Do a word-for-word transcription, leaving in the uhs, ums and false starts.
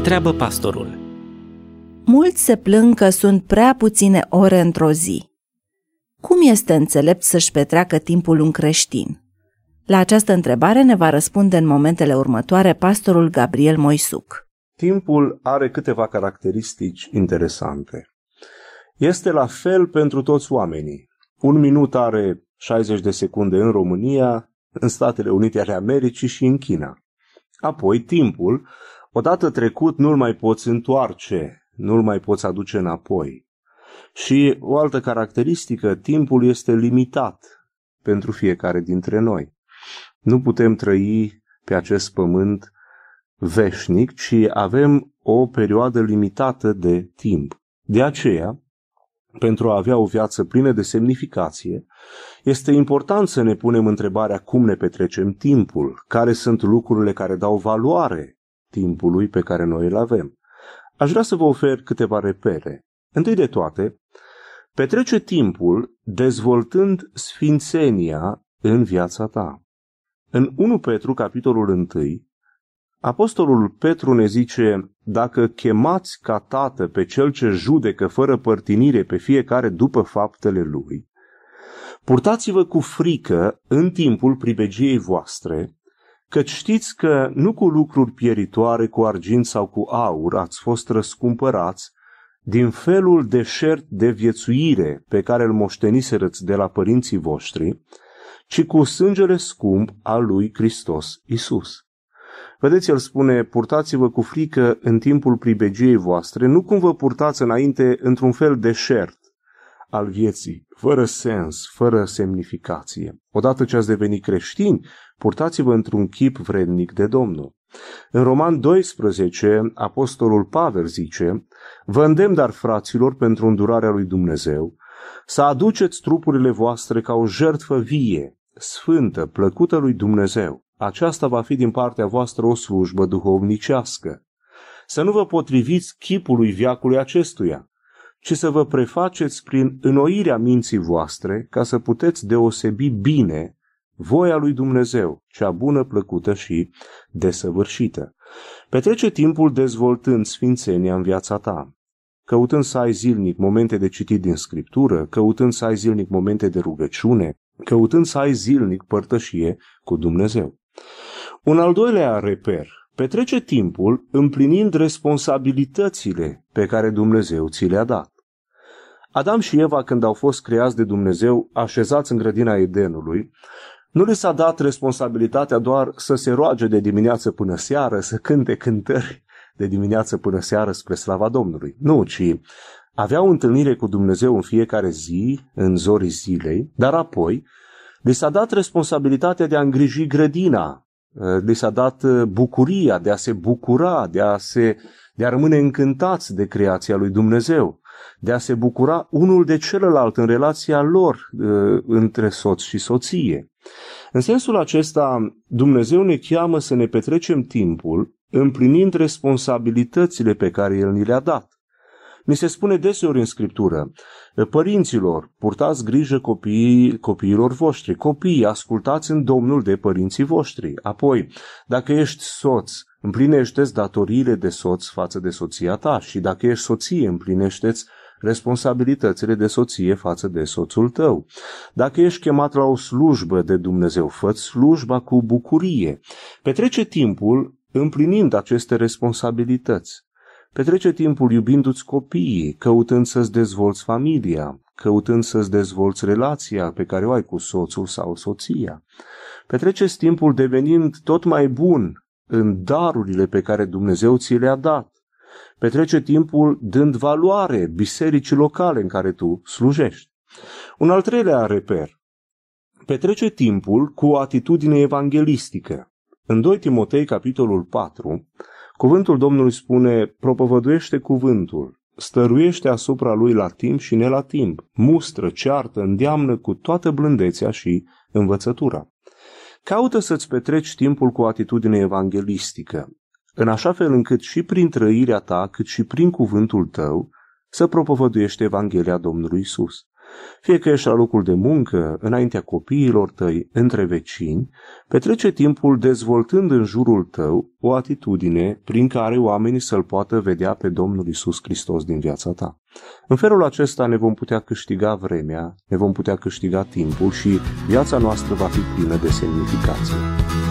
Întreabă pastorul. Mulți se plâng că sunt prea puține ore într-o zi. Cum este înțelept să-și petreacă timpul un creștin? La această întrebare ne va răspunde în momentele următoare pastorul Gabriel Moisuc. Timpul are câteva caracteristici interesante. Este la fel pentru toți oamenii. Un minut are șaizeci de secunde în România, în Statele Unite ale Americii și în China. Apoi, timpul, odată trecut, nu-l mai poți întoarce, nu-l mai poți aduce înapoi. Și o altă caracteristică, timpul este limitat pentru fiecare dintre noi. Nu putem trăi pe acest pământ veșnic, ci avem o perioadă limitată de timp. De aceea, pentru a avea o viață plină de semnificație, este important să ne punem întrebarea cum ne petrecem timpul, care sunt lucrurile care dau valoare timpului pe care noi îl avem. Aș vrea să vă ofer câteva repere. Întâi de toate, petrece timpul dezvoltând sfințenia în viața ta. În unu Petru, capitolul unu, apostolul Petru ne zice: dacă chemați ca tată pe cel ce judecă fără părtinire pe fiecare după faptele lui, purtați-vă cu frică în timpul pribegiei voastre, căci știți că nu cu lucruri pieritoare, cu argint sau cu aur ați fost răscumpărați din felul deșert de viețuire pe care îl moșteniserăți de la părinții voștri, ci cu sângele scump al lui Hristos Iisus. Vedeți, el spune: purtați-vă cu frică în timpul pribegiei voastre, nu cum vă purtați înainte într-un fel deșert al vieții, fără sens, fără semnificație. Odată ce ați devenit creștini, purtați-vă într-un chip vrednic de Domnul. În Roman doisprezece, apostolul Pavel zice: vă îndemn, dar, fraților, pentru îndurarea lui Dumnezeu, să aduceți trupurile voastre ca o jertfă vie, sfântă, plăcută lui Dumnezeu. Aceasta va fi din partea voastră o slujbă duhovnicească. Să nu vă potriviți chipului veacului acestuia, ci să vă prefaceți prin înnoirea minții voastre, ca să puteți deosebi bine voia lui Dumnezeu, cea bună, plăcută și desăvârșită. Petrece timpul dezvoltând sfințenia în viața ta, căutând să ai zilnic momente de citit din Scriptură, căutând să ai zilnic momente de rugăciune, căutând să ai zilnic părtășie cu Dumnezeu. Un al doilea reper: petrece timpul împlinind responsabilitățile pe care Dumnezeu ți le-a dat. Adam și Eva, când au fost creați de Dumnezeu, așezați în grădina Edenului, nu le s-a dat responsabilitatea doar să se roage de dimineață până seară, să cânte cântări de dimineață până seară spre slava Domnului. Nu, ci aveau întâlnire cu Dumnezeu în fiecare zi, în zorii zilei, dar apoi li s-a dat responsabilitatea de a îngriji grădina, li s-a dat bucuria de a se bucura, de a, se, de a rămâne încântați de creația lui Dumnezeu, de a se bucura unul de celălalt în relația lor între soț și soție. În sensul acesta, Dumnezeu ne cheamă să ne petrecem timpul împlinind responsabilitățile pe care El ni le-a dat. Mi se spune deseori în Scriptură: părinților, purtați grijă copiii, copiilor voștri, copiii, ascultați în Domnul de părinții voștri. Apoi, dacă ești soț, împlinește-ți datoriile de soț față de soția ta, și dacă ești soție, împlinește-ți responsabilitățile de soție față de soțul tău. Dacă ești chemat la o slujbă de Dumnezeu, fă-ți slujba cu bucurie. Petrece timpul împlinind aceste responsabilități. Petrece timpul iubindu-ți copiii, căutând să-ți dezvolți familia, căutând să-ți dezvolți relația pe care o ai cu soțul sau soția. Petrece timpul devenind tot mai bun în darurile pe care Dumnezeu ți le-a dat. Petrece timpul dând valoare bisericii locale în care tu slujești. Un al treilea reper: petrece timpul cu o atitudine evanghelistică. În doi Timotei, capitolul patru, cuvântul Domnului spune: propovăduiește cuvântul, stăruiește asupra lui la timp și ne la timp, mustră, ceartă, îndeamnă cu toată blândețea și învățătura. Caută să-ți petreci timpul cu o atitudine evanghelistică, în așa fel încât și prin trăirea ta, cât și prin cuvântul tău, să propovăduiești Evanghelia Domnului Isus. Fie că ești la locul de muncă, înaintea copiilor tăi, între vecini, petrece timpul dezvoltând în jurul tău o atitudine prin care oamenii să-L poată vedea pe Domnul Iisus Hristos din viața ta. În felul acesta ne vom putea câștiga vremea, ne vom putea câștiga timpul și viața noastră va fi plină de semnificație.